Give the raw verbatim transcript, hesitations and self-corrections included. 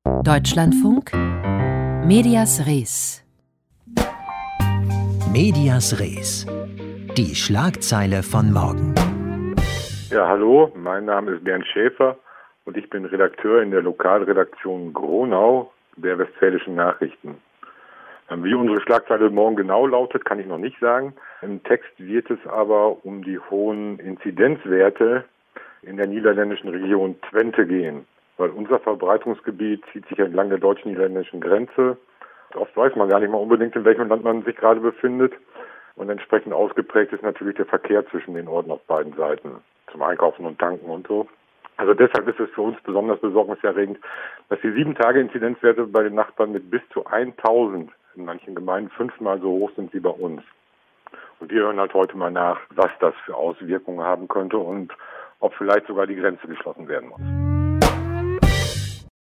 Deutschlandfunk Medias Res. Medias Res. Die Schlagzeile von morgen. Ja, hallo, mein Name ist Bernd Schäfer und ich bin Redakteur in der Lokalredaktion Gronau der Westfälischen Nachrichten. Wie unsere Schlagzeile morgen genau lautet, kann ich noch nicht sagen. Im Text wird es aber um die hohen Inzidenzwerte in der niederländischen Region Twente gehen. Weil unser Verbreitungsgebiet zieht sich entlang der deutsch-niederländischen Grenze. Oft weiß man gar nicht mal unbedingt, in welchem Land man sich gerade befindet. Und entsprechend ausgeprägt ist natürlich der Verkehr zwischen den Orten auf beiden Seiten, zum Einkaufen und Tanken und so. Also deshalb ist es für uns besonders besorgniserregend, dass die sieben Tage Inzidenzwerte bei den Nachbarn mit bis zu tausend in manchen Gemeinden fünfmal so hoch sind wie bei uns. Und wir hören halt heute mal nach, was das für Auswirkungen haben könnte und ob vielleicht sogar die Grenze geschlossen werden muss.